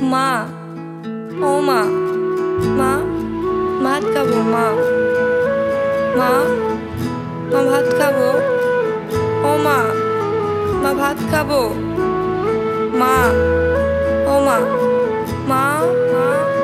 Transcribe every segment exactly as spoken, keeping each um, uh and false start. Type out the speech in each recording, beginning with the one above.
মা, ও মা, মা ভাত খাবো। মা মা মা ভাত খাবো। ও মা, মা ভাত খাবো। মা, ও মা, মা মা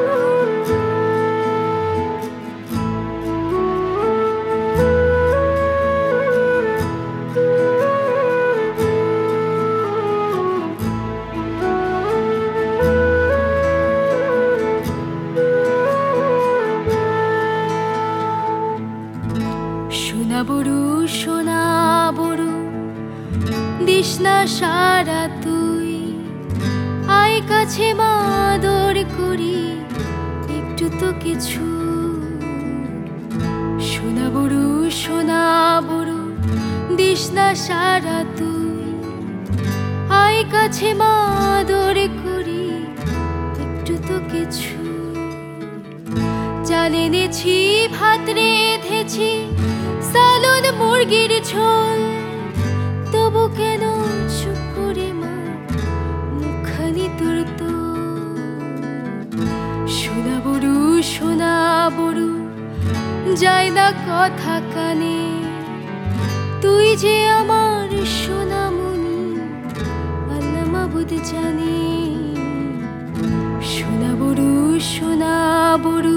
সোনা বড়ু সোনা বড়ু দিস না সারা তুই, আয় কাছে মা আদর করি একটু তো কিছু। সোনা বড়ু সোনা বড়ু দিস না সারা তুই, আয় কাছে মা আদর করি একটু তো কিছু। চাল এনেছি ভাত রেঁধেছি সালন মুরগির ঝোল, তবু কেন চুপ করে মা মুখখানি তোর তো। সোনা বড়ু সোনা বড়ু যায় না কথা কানে, তুই যে আমার সোনামণি আল্লাহ মাবুদ জানে। সোনা বড়ু সোনা বড়ু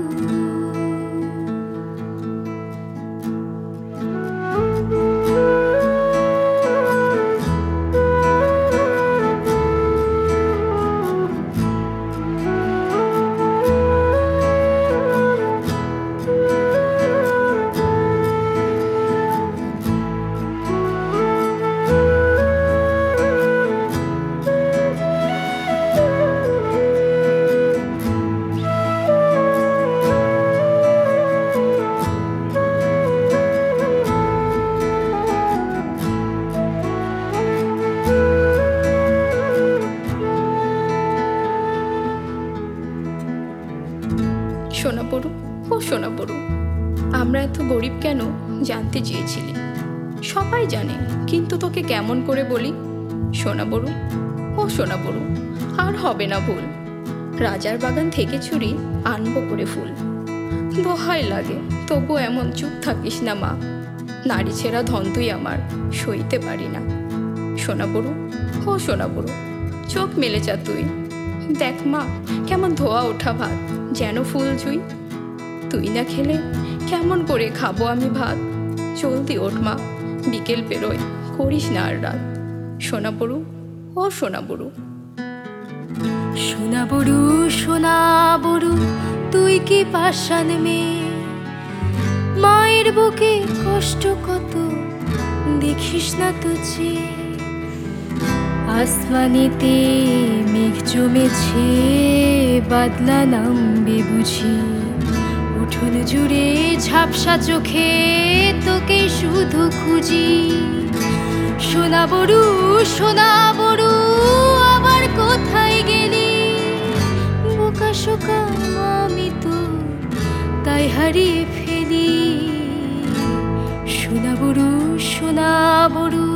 সোনা বড়ু, ও সোনা বড়ু, আমরা এত গরিব কেন জানতে চেয়েছিলি? সবাই জানে, কিন্তু তোকে কেমন করে বলি? সোনা বড়ু, ও সোনা বড়ু, আর হবে না ভুল। রাজার বাগান থেকে চুরি আনবো করে ফুল। দোহাই লাগে তবু এমন চুপ থাকিস না মা, নারী ছেঁড়া ধন তুই আমার সইতে পারি না। সোনা বড়ু, ও সোনা বড়ু, চোখ মেলে যা তুই, দেখ মা কেমন ধোয়া ওঠা ভাত যেন ফুল জুই। তুই না খেলে কেমন করে খাবো আমি ভাত? জলদি ওঠ মা, বিকেল পেরোয়, করিস না আর রাত। সোনা বড়ু, ও সোনা বড়ু। সোনা বড়ু সোনা বড়ু তুই কি পাষাণ মেয়ে, মায়ের বুকে কষ্ট কত দেখিস না তো যে। আসমানিতে মেঘ জমেছে, বাদলা নামবে বুঝি, উঠোন জুড়ে ঝাপসা চোখে তোকে শুধু খুঁজি। সোনা বড়ু সোনা বড়ু আবার কোথায় গেলি? বোকা শোকা আমি তো তাই হারিয়ে ফেলি। সোনা বড়ু সোনা বড়ু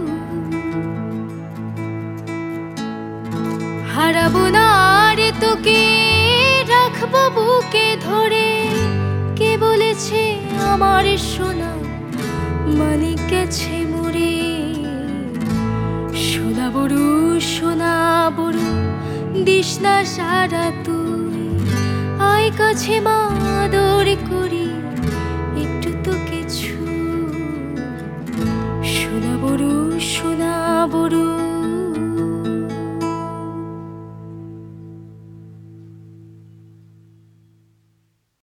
হারাবো না রে তোকে, রাখবো বুকে ধরে। কে বলেছে আমার সোনা মানিক গেছে মরে? সোনা বড়ু সোনা বড়ু দিস না সারা তুই, আয় কাছে মা আদর করি